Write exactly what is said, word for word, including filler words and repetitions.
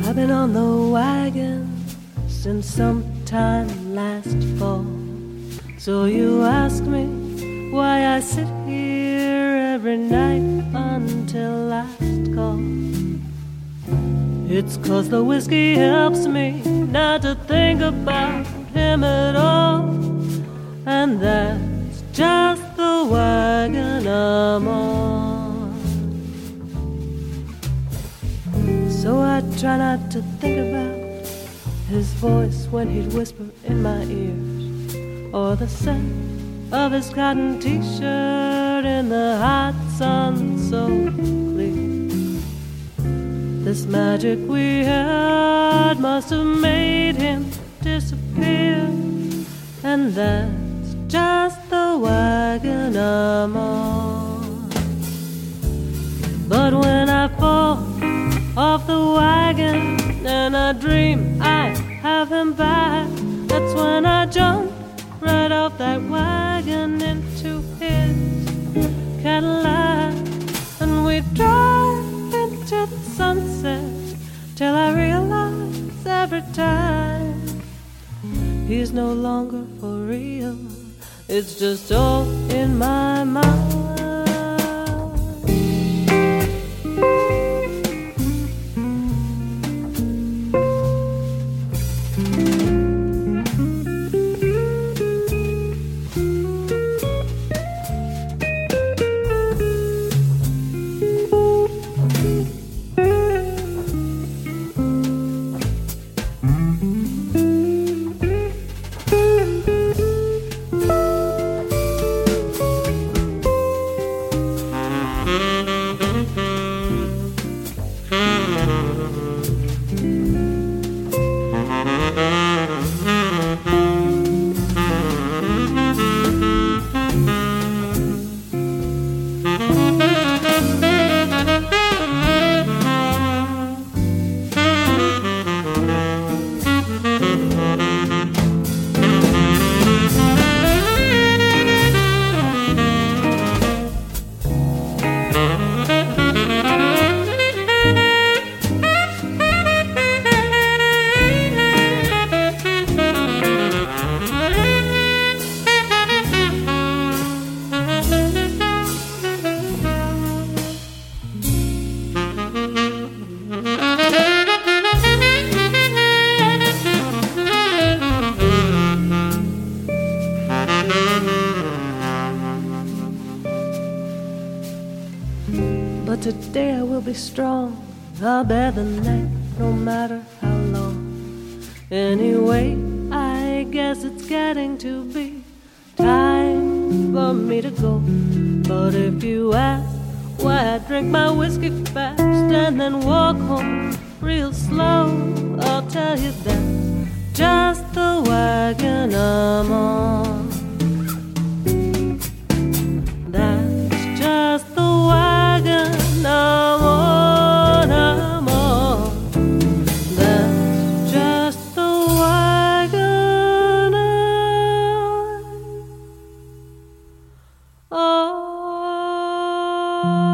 I've been on the wagon since sometime last fall. So you ask me why I sit here every night until last call. It's 'cause the whiskey helps me not to think about him at all. And that's just the wagon I'm on. So I try not to think about his voice when he'd whisper in my ears, or the scent of his cotton t-shirt in the hot sun so clear. This magic we had must have made him disappear. And that's just the wagon I'm on. But when I fall off the wagon and I dream I have him back, that's when I jump right off that wagon into his Cadillac. And we drive into the sunset till I realize every time he's no longer for real. It's just all in my mind. But today I will be strong. I'll bear the night no matter how long. Anyway, I guess it's getting to be time for me to go. But if you ask why I drink my whiskey fast and then walk home real slow, I'll tell you that's just the wagon I'm on. That's just the wagon I'm on, I'm on. That's just the wagon I'm on.